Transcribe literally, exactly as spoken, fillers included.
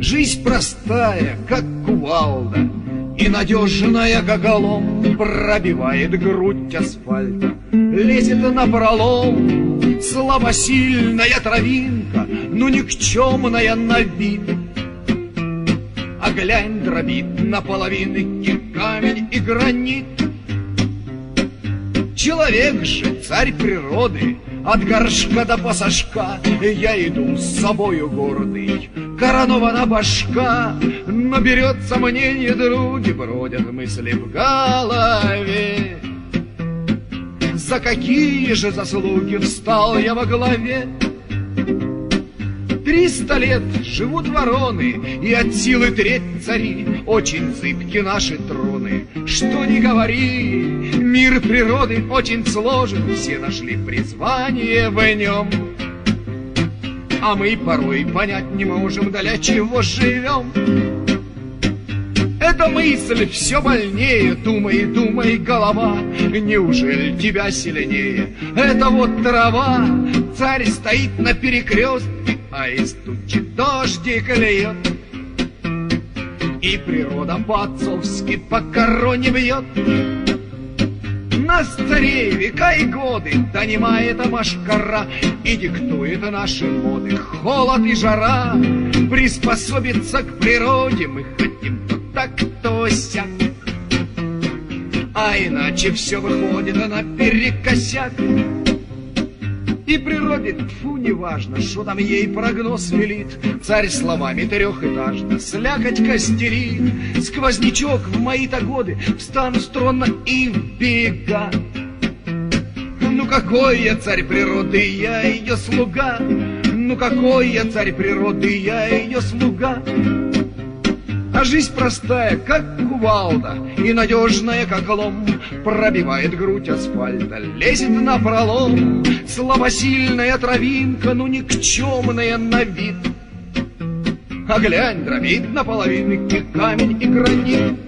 Жизнь простая, как кувалда, и надежная, как олом, пробивает грудь асфальта, лезет напролом. Слабосильная травинка, ну никчемная на вид. А глянь, дробит наполовины и камень, и гранит. Человек же царь природы, от горшка до пасашка. Я иду с собою гордый, коронована башка. Но берет сомнение, други, бродят мысли в голове. За какие же заслуги встал я во главе? Триста лет живут вороны, и от силы треть цари. Очень зыбки наши троны, что ни говори. Мир природы очень сложен, все нашли призвание в нем. А мы порой понять не можем, для чего живем. Эта мысль все больнее, думай, думай, голова. Неужели тебя сильнее? Это вот трава. Царь стоит на перекрестке, а из тучи дождик льет. И природа по-отцовски по короне бьет. Нас, царей, века и годы донимает машкара и диктует наши моды. Холод и жара, приспособиться к природе мы хотим то так, то сяк. А иначе все выходит наперекосяк. И природе, тьфу, неважно, что там ей прогноз велит. Царь словами трехэтажно слякоть костерит. Сквознячок в мои-то годы встану стронно и в бега. Ну какой я царь природы, я ее слуга. Ну какой я царь природы, я ее слуга. А жизнь простая, как кувалда, и надежная, как лом, пробивает грудь асфальта, лезет напролом. Слабосильная травинка, ну никчемная на вид. А глянь, дробит наполовину и камень, и гранит.